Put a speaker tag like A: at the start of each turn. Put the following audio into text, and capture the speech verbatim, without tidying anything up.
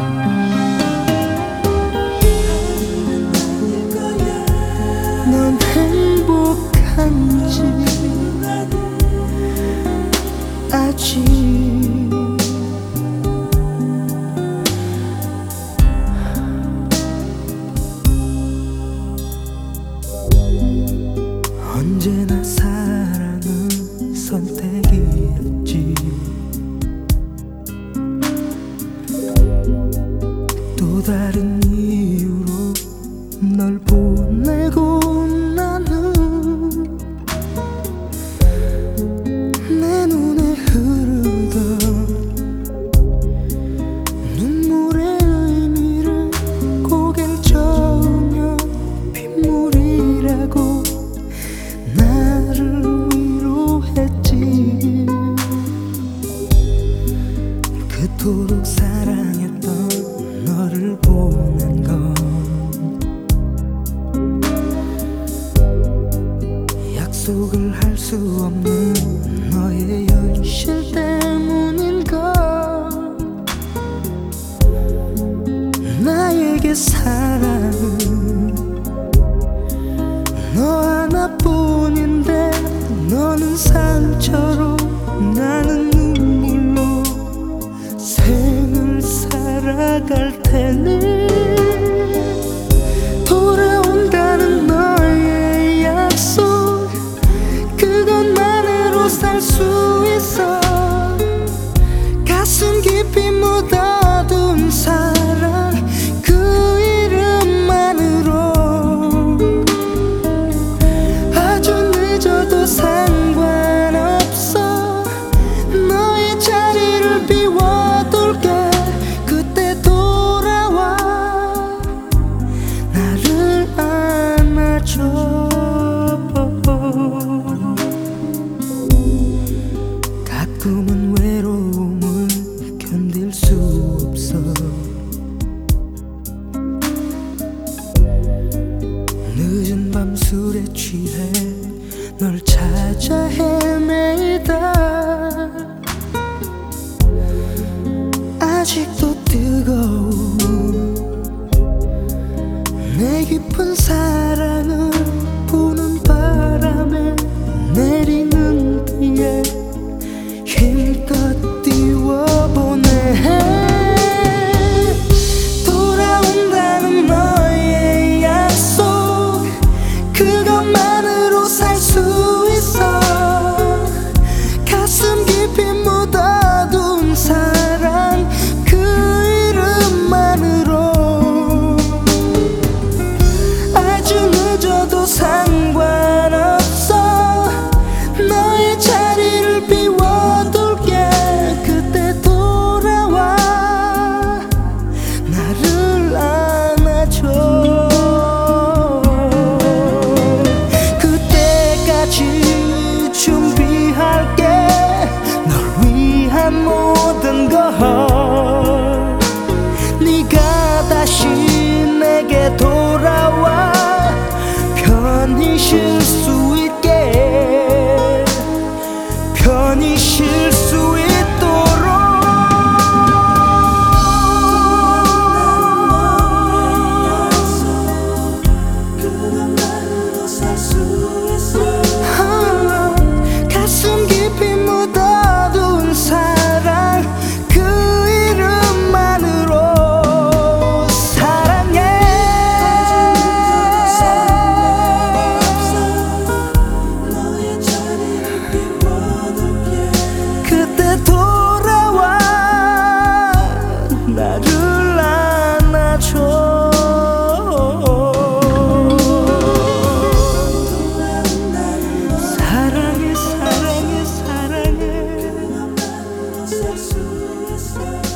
A: 넌 행복한지 아직 언제나 사랑은 선택이었지. 또 다른 이유로 널 보내고 나는 내 눈에 흐르던 눈물의 의미를 고개를 저으며 빗물이라고 나를 위로했지. 그토록 사랑했던 너를 보낸 건 약속을 할 수 없는 너의 현실 때문인걸. 나에게 사랑은 너 하나뿐인데 너는 상처로 나는 눈물로 생을 살아갈 테니 돌아온다는 너의 약속 그것만으로 살 수 있어. 가슴 깊이 묻어둔 사랑 그 이름만으로 아주 늦어도 상관없어. 너의 자리를 비워둘게. 그때 돌아와 나를 안아줘. 가끔은 외로움을 견딜 수 없어. 늦은 밤 술에 취해 널 찾아 헤매다 아직도 뜨거운 내 깊은 사랑을 부는 바람에 내리는 비에 힘껏 띄워보내. 돌아온다는 너의 약속 그것만으로 살 수 있어. 가슴 깊이 묻어둔 사랑 그 이름만으로 아주 늦어도 상관없어. 너의 자리를 비워둘게. 그때 돌아와 나를 안아줘. 그때까지 준비할게. 널 위한 모든 걸. 네가 다시 내게 돌아와 편히 쉴 수 있게. 편히 쉴 수 있도록. 아, 가슴 깊이 묻어둔 사랑 그 이름만으로 사랑해. 그때 돌아와 나를 안아줘. 사랑해 사랑해 사랑해.